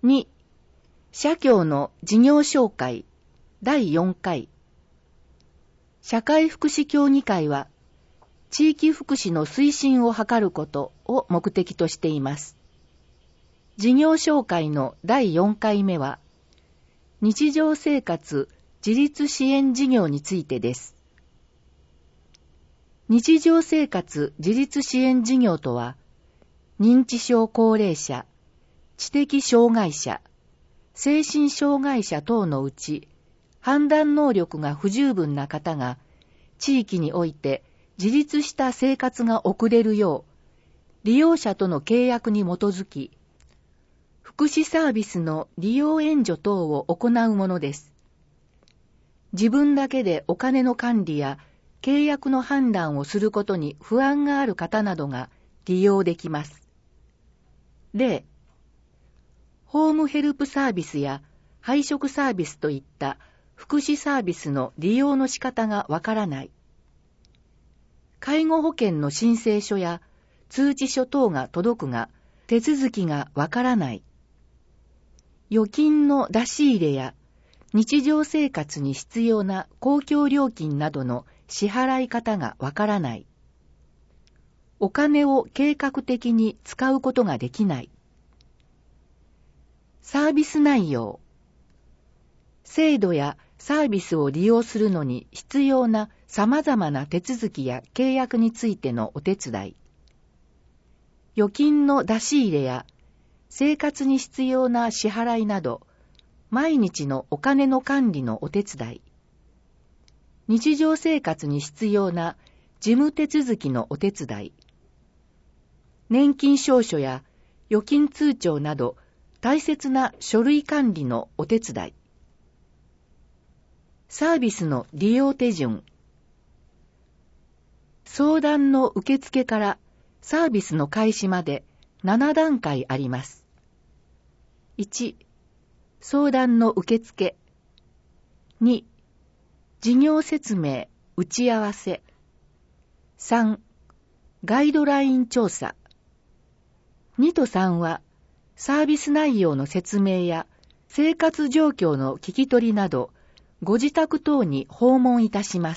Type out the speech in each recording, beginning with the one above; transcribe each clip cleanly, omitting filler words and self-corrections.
2、社協の事業紹介第4回。社会福祉協議会は、地域福祉の推進を図ることを目的としています。事業紹介の第4回目は、日常生活自立支援事業についてです。日常生活自立支援事業とは、認知症高齢者、知的障害者、精神障害者等のうち、判断能力が不十分な方が、地域において自立した生活が送れるよう、利用者との契約に基づき、福祉サービスの利用援助等を行うものです。自分だけでお金の管理や契約の判断をすることに不安がある方などが利用できます。例、ホームヘルプサービスや配食サービスといった福祉サービスの利用の仕方がわからない。介護保険の申請書や通知書等が届くが手続きがわからない。預金の出し入れや日常生活に必要な公共料金などの支払い方がわからない。お金を計画的に使うことができない。サービス内容。制度やサービスを利用するのに必要な様々な手続きや契約についてのお手伝い。預金の出し入れや生活に必要な支払いなど、毎日のお金の管理のお手伝い。日常生活に必要な事務手続きのお手伝い。年金証書や預金通帳など大切な書類管理のお手伝い。サービスの利用手順。相談の受付からサービスの開始まで7段階あります。1、相談の受付。2、事業説明、打ち合わせ。3、ガイドライン調査。2と3は、サービス内容の説明や生活状況の聞き取りなど、ご自宅等に訪問いたします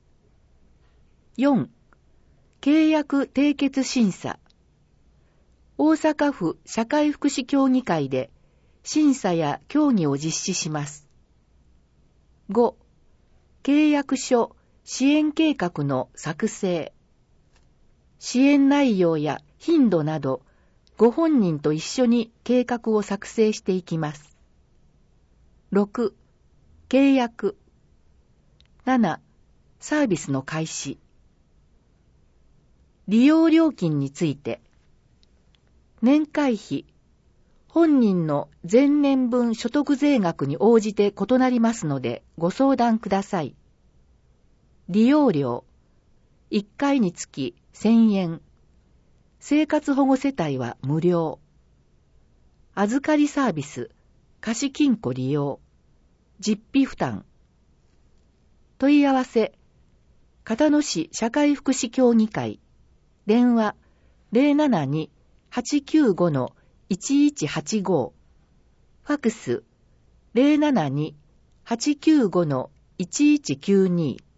。4、契約締結審査。大阪府社会福祉協議会で審査や協議を実施します。5、契約書、支援計画の作成。支援内容や頻度など、ご本人と一緒に計画を作成していきます。6、契約。7、サービスの開始。利用料金について。年会費。本人の前年分所得税額に応じて異なりますのでご相談ください。利用料。1回につき1000円。生活保護世帯は無料。預かりサービス、貸金庫利用。実費負担。問い合わせ。片野市社会福祉協議会。電話 072-895-1185。ファクス 072-895-1192。